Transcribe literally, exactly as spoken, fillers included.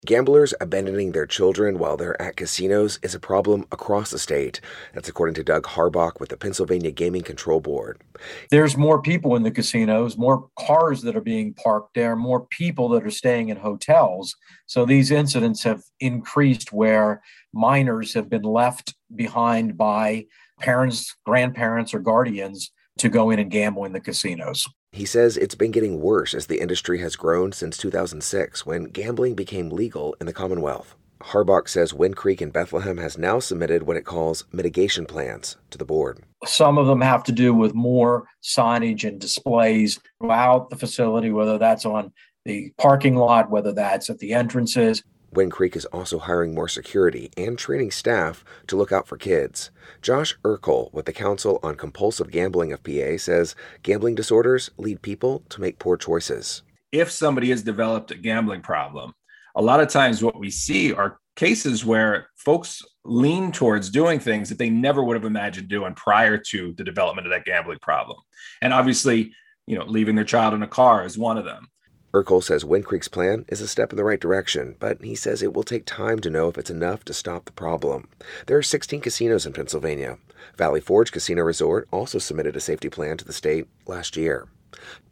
Gamblers abandoning their children while they're at casinos is a problem across the state. That's according to Doug Harbach with the Pennsylvania Gaming Control Board. There's more people in the casinos, more cars that are being parked there, more people that are staying in hotels. So these incidents have increased where minors have been left behind by parents, grandparents, or guardians to go in and gamble in the casinos. He says it's been getting worse as the industry has grown since two thousand six, when gambling became legal in the Commonwealth. Harbach says Wind Creek in Bethlehem has now submitted what it calls mitigation plans to the board. Some of them have to do with more signage and displays throughout the facility, whether that's on the parking lot, whether that's at the entrances. Wind Creek is also hiring more security and training staff to look out for kids. Josh Urkel with the Council on Compulsive Gambling of P A says gambling disorders lead people to make poor choices. If somebody has developed a gambling problem, a lot of times what we see are cases where folks lean towards doing things that they never would have imagined doing prior to the development of that gambling problem. And obviously, you know, leaving their child in a car is one of them. Urkel says Wind Creek's plan is a step in the right direction, but he says it will take time to know if it's enough to stop the problem. There are sixteen casinos in Pennsylvania. Valley Forge Casino Resort also submitted a safety plan to the state last year.